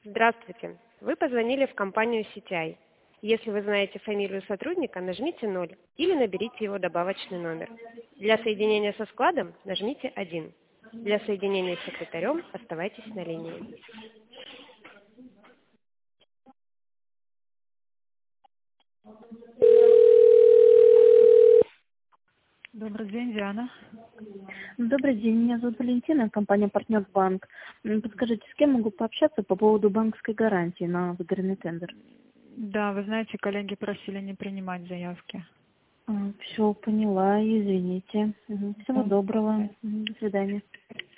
Здравствуйте. Вы позвонили в компанию CTI. Если вы знаете фамилию сотрудника, нажмите 0 или наберите его добавочный номер. Для соединения со складом нажмите 1. Для соединения с секретарем оставайтесь на линии. Добрый день, Диана. Добрый день, меня зовут Валентина, компания «Партнер Банк». Подскажите, с кем могу пообщаться по поводу банковской гарантии на выигранный тендер? Да, вы знаете, коллеги просили не принимать заявки. Все, поняла, извините. Всего доброго. До свидания.